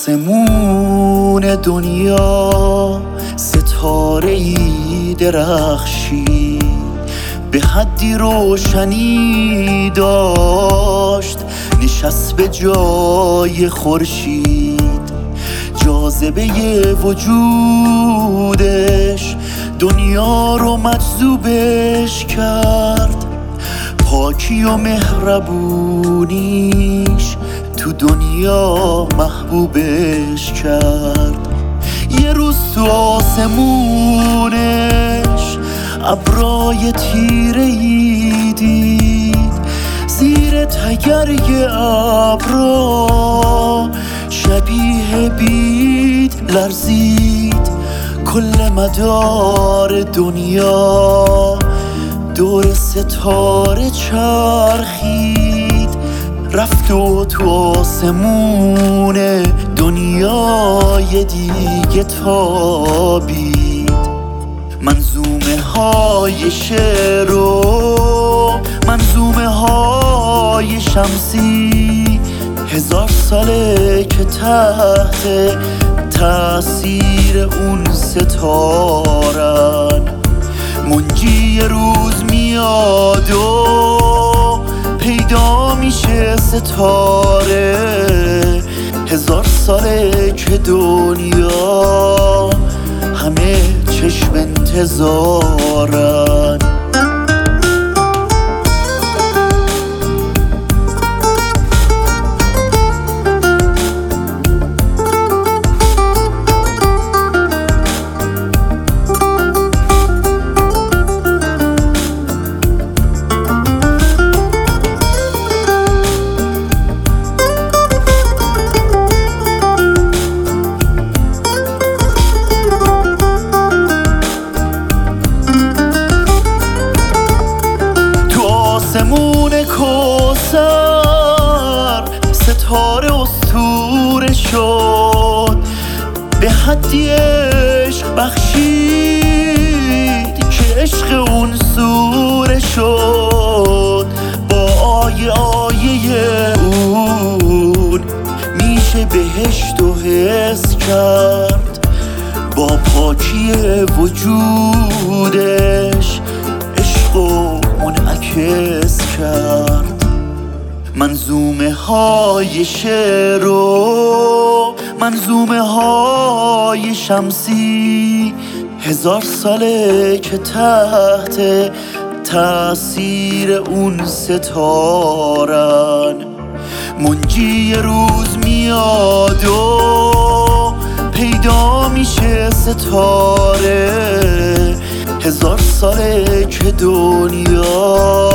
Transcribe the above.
آسمون دنیا ستاره‌ای درخشید، به حدی روشنی داشت، نشست به جای خورشید. جاذبه وجودش دنیا رو مجذوبش کرد، پاکی و مهربونیش تو دنیا محبوبش کرد. یه روز تو آسمونش ابرای تیره‌ای دید، زیر تگرگ ابرا شبیه بید لرزید. کل مدار دنیا دور ستاره چرخید، رفت و تو آسمون دنیای دیگه تابید. منظومه های شعر و منظومه های شمسی، 1000 ساله که تحت تأثیر اون ستارن. منجی روز میاد و پیدا میشه ستاره، 1000 ساله که دنیا همه چشم انتظارن. آسمون کوثر ستاره اسطوره شد، به حدی عشق بخشید که عشق اون سوره شد. با آیه اون میشه بهشت و حس کرد، با پاکی وجودش عشق و منعکس کرد. منظومه های شعر و منظومه های شمسی، 1000 ساله که تحت تأثیر اون ستارن. منجی روز میاد و پیدا میشه ستاره، 1000 ساله که دنیا